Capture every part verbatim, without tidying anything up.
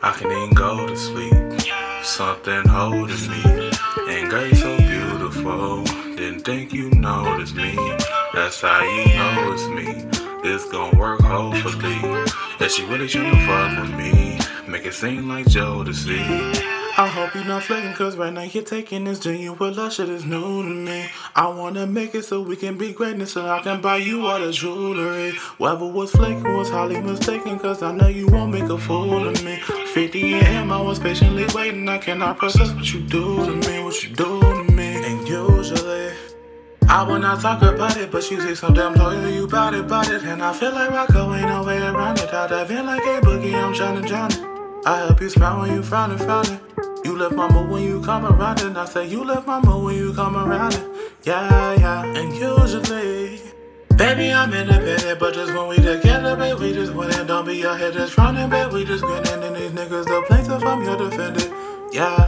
I can even go to sleep. Something holding me, and girl, you so beautiful. Didn't think you noticed me. That's how you know it's me. This gon' work, hopefully. That she really tryna fuck with me. Make it seem like Jodeci. I hope you're not flaking, cause right now you're taking this genuine love shit is new to me. I wanna make it so we can be greatness, so I can buy you all the jewelry. Whoever was flaking was highly mistaken, cause I know you won't make a fool of me. fifty a m I was patiently waiting, I cannot process what you do to me, what you do to me. And usually I will not talk about it, but you say some damn loyal, you bout it, bout it. And I feel like Rocco, ain't no way around it. I dive in like a boogie, I'm tryna drown it. I help you smile when you frowning, frowning. You lift my mood when you come around it. And I say you lift my mood when you come around it. Yeah, yeah. And usually, baby, I'm independent, but just when we together, babe, we just winning. Don't be out here just frowning, babe, we just grinning. And these niggas the plaintiff, I'm your defendant. Yeah,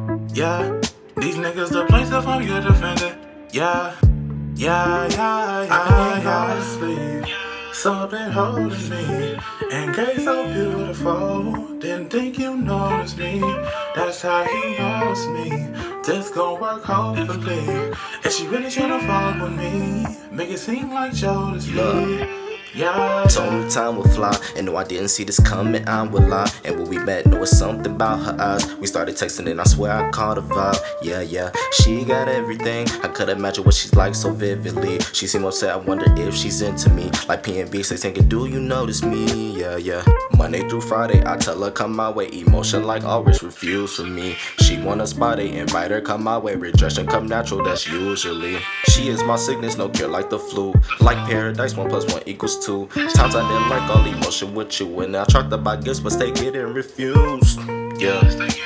yeah. These niggas the plaintiff, I'm your defendant. Yeah, yeah, yeah, yeah. I can't go to sleep. Something holding me, and girl, so beautiful. Didn't think you noticed me. That's how you notice me. This gon' work, hopefully. And she really tryna fall with me. Make it seem like Jodeci. Yeah, told me time would fly, and no, I didn't see this coming, I would lie. And when we met, know it's something about her eyes. We started texting and I swear I caught a vibe. Yeah, yeah, she got everything. I could imagine what she's like so vividly. She seemed upset, I wonder if she's into me. Like P and B, say thinking, do you notice me? Yeah, yeah. Monday through Friday, I tell her come my way. Emotion like always refuse for me. She want a spot, they invite her come my way. Rejection come natural, that's usually. She is my sickness, no cure like the flu. Like paradise, one plus one equals two. Times I didn't like all emotion with you, and I tried to buy gifts, but stay getting refused. Yeah,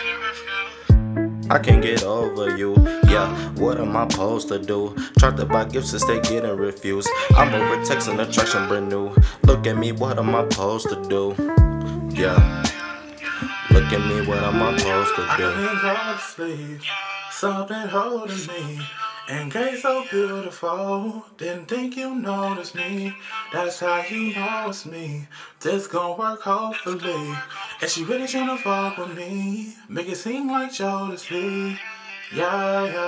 I can't get over you. Yeah, what am I supposed to do? Tried to buy gifts and stay getting refused. I'm over texting attraction brand new. Look at me, what am I supposed to do? Yeah, look at me, what am I supposed to do? I can't go to sleep. Something holding me, and girl, so beautiful. Didn't think you noticed me. That's how you know it's me. This gon' work, hopefully. And she really tryna fuck with me. Make it seem like Jodeci. Yeah, yeah.